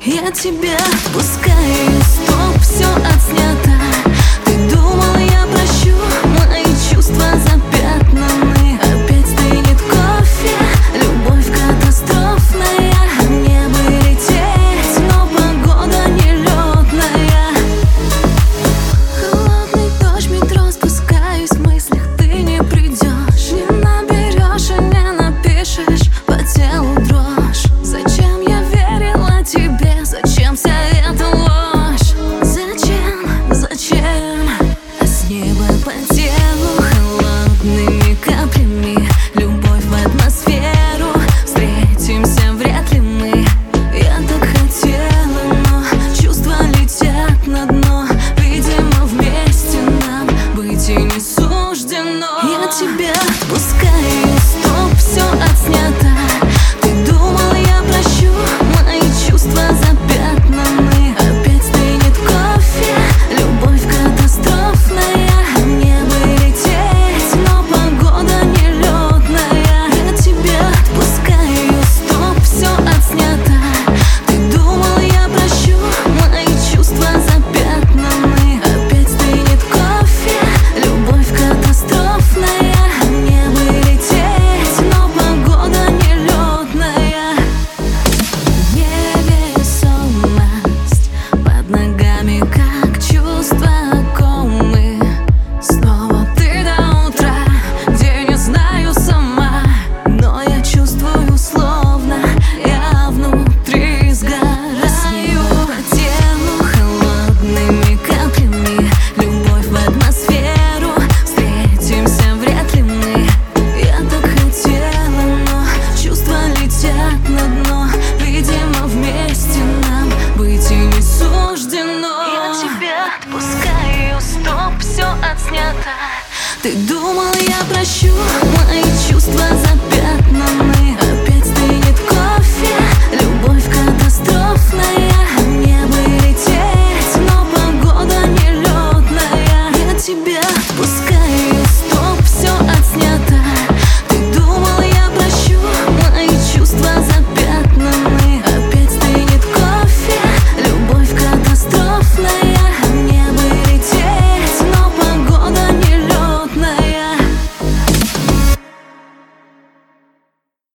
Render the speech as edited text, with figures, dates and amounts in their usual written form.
Я тебя отпускаю, стоп, все отснято. Ты думал, я прощу, мои чувства запятнаны. Опять стынет кофе, любовь катастрофная. Мне бы лететь, но погода нелетная. Холодный дождь, метро, спускаюсь в мыслях, ты не придешь. Не наберешь и не напишешь, по телу дрожь. Зачем я верила тебе? Зачем вся эта ложь? Зачем? А с неба по телу холодными каплями любовь в атмосферу. Встретимся вряд ли мы. Я так хотела, но чувства летят на дно. Видимо, вместе нам быть и не суждено. Я тебя отпускаю, стоп, все отснято. Ты думал, я прощу, мои чувства запятнаны. Опять стынет кофе, любовь катастрофная. Мне бы лететь, но погода нелетная. Я тебя отпускаю, стоп, все отснято. Ты думал, я прощу, мои чувства запятнаны. Опять стынет кофе, любовь катастрофная. Мне бы лететь, но погода нелетная. Невесомость под ногами, как чувства комы. Снова ты до утра, где не знаю сама. Но я чувствую, словно я внутри сгораю. По телу холодными каплями любовь в атмосферу. Встретимся вряд ли мы. Я так хотела, но чувства летят на дно. Видимо, вместе нам быть и не суждено. Я тебя отпускаю, стоп, все отснято. Ты думал, я прощу, мои чувства